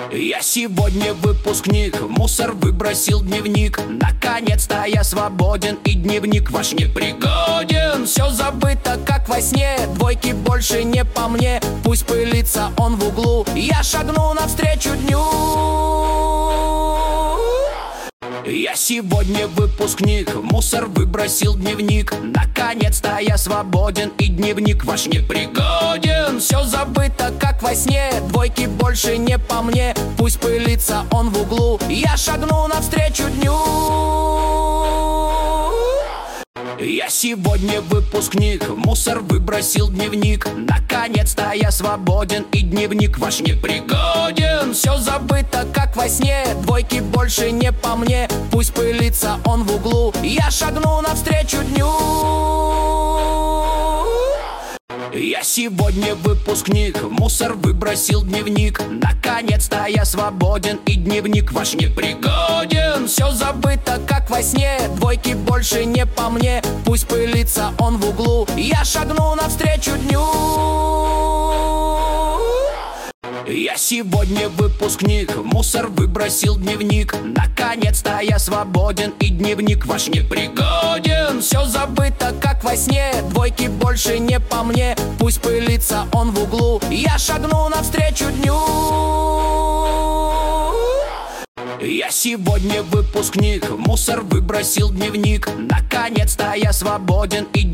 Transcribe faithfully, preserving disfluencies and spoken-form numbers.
Я сегодня выпускник, мусор выбросил дневник. Наконец-то я свободен, и дневник ваш не пригоден. Все забыто, как во сне, двойки больше не по мне. Пусть пылится он в углу, я шагну навстречу дню. Я сегодня выпускник, мусор выбросил дневник. Наконец-то я свободен, и дневник ваш не пригоден. Все забыто, как во сне, двойки больше не по мне. Пусть пылится он в углу, я шагну навстречу дню. Я сегодня выпускник, мусор выбросил дневник. Наконец-то я свободен, и дневник ваш не пригоден. Все забыто, как во сне, двойки больше не по мне. Пусть пылится он в углу, я шагну навстречу дню. Я сегодня выпускник, мусор выбросил дневник. Наконец-то я свободен, и дневник ваш не пригоден. Все забыто, как во сне, двойки больше не по мне. Пусть пылится он в углу, я шагну навстречу дню. Я сегодня выпускник, мусор выбросил дневник. Наконец-то я свободен, и дневник ваш не пригоден. Все забыто, как во сне, двойки больше не по мне. Пусть пылится он в углу, я шагну навстречу дню. Я сегодня выпускник, мусор выбросил дневник. Наконец-то я свободен, и